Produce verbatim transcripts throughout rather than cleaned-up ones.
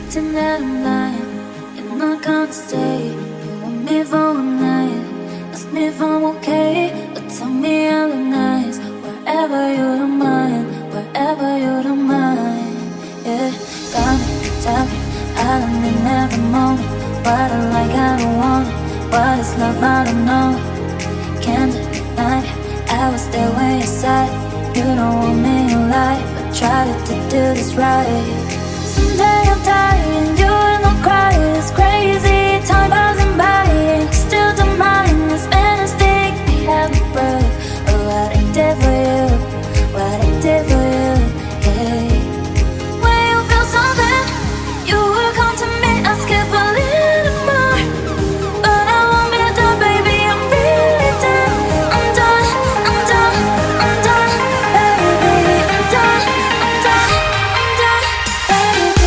Tonight I'm lying, you're not gonna stay. You want me for one night, ask me if I'm okay, or tell me I look nice. Wherever you don't mind, wherever you don't mind. Yeah, got me talking, island in every moment. What I like, I don't want it. What is love, I don't know. Can't deny it, I was there when you said you don't want me in life. I tried to do this right. Someday I'll die and you will not cry. It's crazy, time passing by and still don't mind. This mistake we have broke. Oh, what I did for you, what I did for you, yeah. When you feel something, you will come to me, ask if a little more. But I won't be done, baby, I'm really done. I'm done, I'm done, I'm done, baby, I'm done, I'm done, I'm done, baby.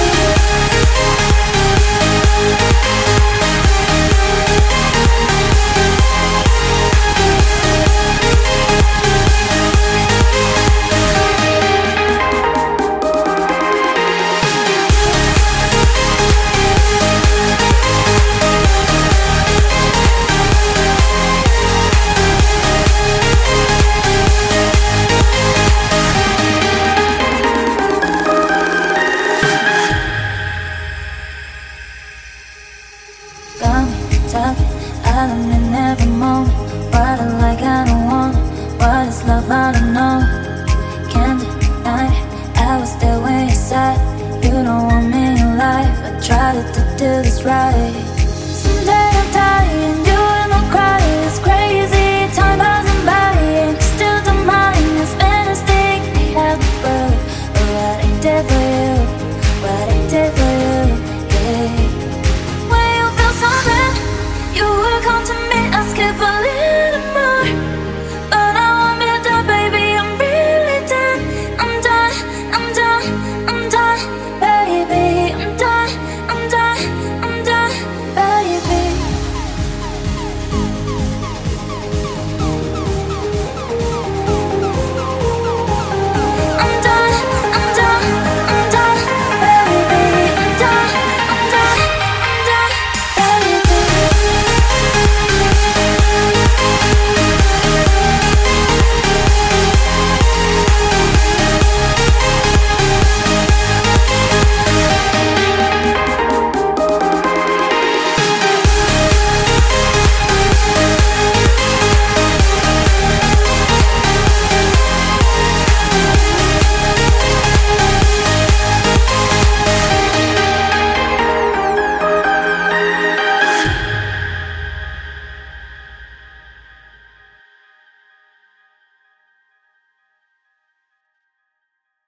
Got me talking, island in every moment. What I like, I don't want it. What is love, I don't know. Can't deny it, I was there when you said you don't want me in life. I tried to do this right. Someday I'll die and you will not cry. It's crazy, time passing by and still don't mind. This mistake we have broke. Oh, what I did for